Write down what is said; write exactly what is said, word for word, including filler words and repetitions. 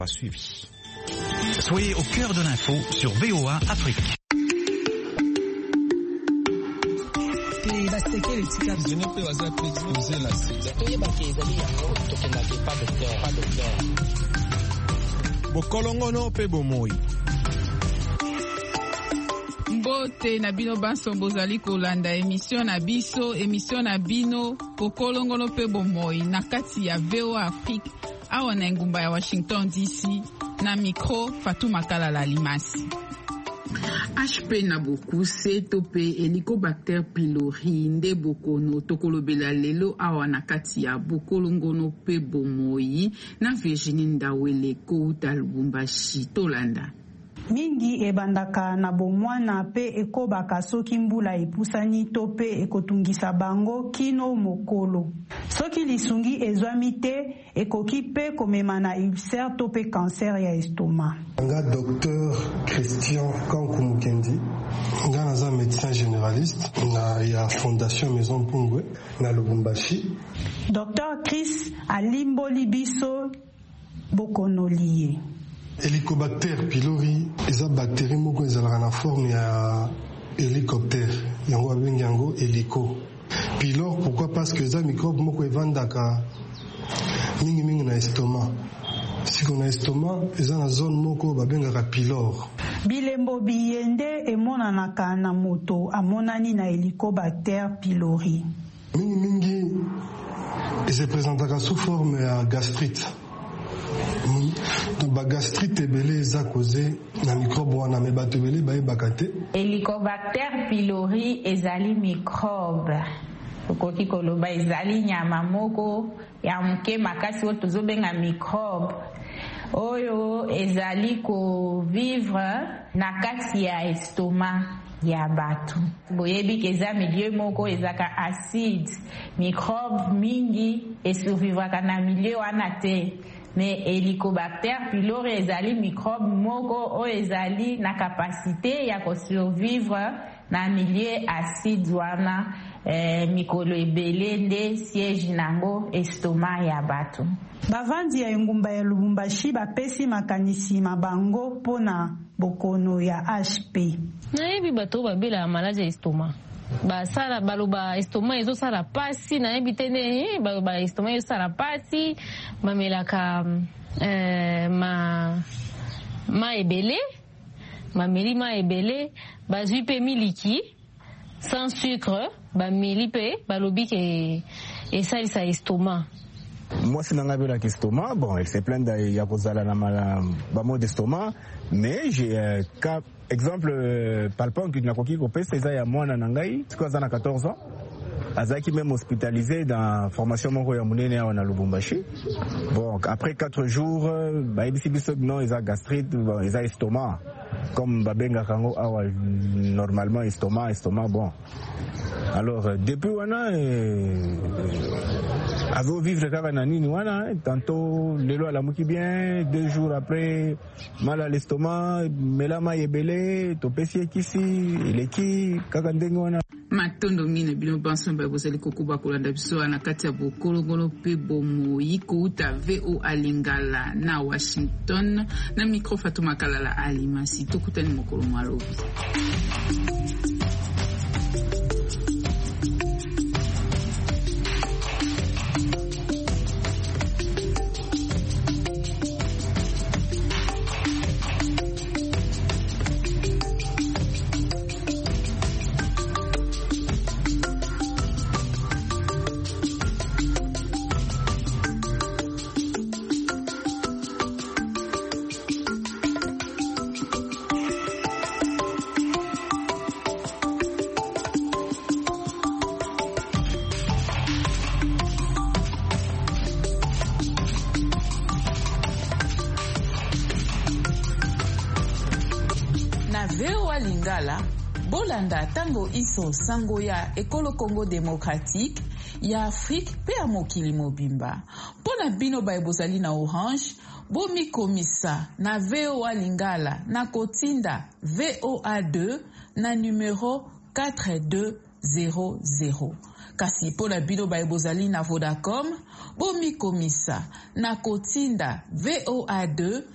Suivi. Soyez au cœur de l'info sur V O A Afrique. Bokolongono pe bomoi. Mbote na bino banso bozali kolanda emission na biso emission na bino bokolongono pe bomoi na kati ya V O A Afrique awa na ngumba ya Washington D C na micro Fatuma Kalala Limasi. H P na bokuse to pe Helicobacter pylori nde bokono tokolobela lelo awa na kati ya bokolongono pe bomoi na Virginie Ndawele ko Lubumbashi tolanda. Mingi ebandaka na bomwana pe ekobaka soki mbula epusani to pe ekotungisa bango kino mokolo. Soki lisungi ezwami te ekoki pe komema na ulcère to pe cancer ya estomac. Nga docteur Christian Kankumukendi, nga naza médecin généraliste na ya Fondation Maison Pungwe na Lubumbashi. Docteur Chris alimboli biso bokonolie. Helicobacter pylori eza bactérie moko ezalaka na forme ya hélicoptère yango abengi yango hélico. Pylore pourquoi? Parce que eza microbe moko evandaka mingi mingi na estomac. Siko na estomac eza na zone moko babengaka pylore. Bilembo biyende emonanaka na moto amonani na Helicobacter pylori. Mingi mingi se présentaka sous forme ya gastrite. Donc gastrite ebele eza causé na microbe wana me bato ebele bayebaka te. Helicobacter pylori ezali microbe. Okoki koloba ezali nyama moko ya mke makasi oyo tozobenga microbe. Oyo ezali ko vivre na kati ya estomac ya bato. Boyebi keza milieu moko ezaka acide. Microbe mingi esurvivaka na milieu wana te. Mais Helicobacter pylori ezali microbe moko o ezali na capacité ya ko survivre na milieu acide wana eh, mikolo ebele nde siège nango estomac ya bato. Bavandi ya ngumba ya Lubumbashi bapesi makanisi mabango pona bokono ya H P. Na yebi bato babela maladie ya estomac. Ba sala baloba estomac ezo sala pasi na ebitene baloba estomac ezo sala pasi mamelaka euh ma ma ebele ma meli ma ebele bazui pe miliki sans sucre ba meli pe balobi ke esalisa estomac. Moi, c'est dans la estomac. Bon, elle s'est plainte d'il y a cause de la mot d'estomac, mais j'ai euh, cas exemple euh, palpant que n'a coquille copé c'est ça il y a moi nangai, c'est quoi ça na quatorze ans. Azaki même hospitalisé dans formation moko ya munene à na Lubumbashi. Bon, après quatre jours, bah ici bisok non, ils a gastrite, bon, ils a estomac. Comme babenga kango awa normalement estomac, estomac bon. Alors depuis wana euh, avait vivre kaka na nini wana tantôt lelo ala muki bien, deux jours après mal à l'estomac, melama yebele, topesi kisi, leki kaka ndenge wana. Matondo mine bino banso ba bozali kokuba kolanda biso na kati ya bokolongolo pe bomoi kuuta V O A Lingala na Washington na micro Fatuma Kalala Alimasi tokutani mokolo mwalobi. V O A Lingala, bolanda tango iso sango ya ekolo Congo démocratique, ya Afrique pe ya mokili mobimba. Pona bino ba ebozali na Orange, bomi komisa na V O A Lingala na kotinda V O A deux na numéro quatre deux zéro zéro. Kasi pona bino ba ebozali na Vodacom, bomi komisa na kotinda V O A deux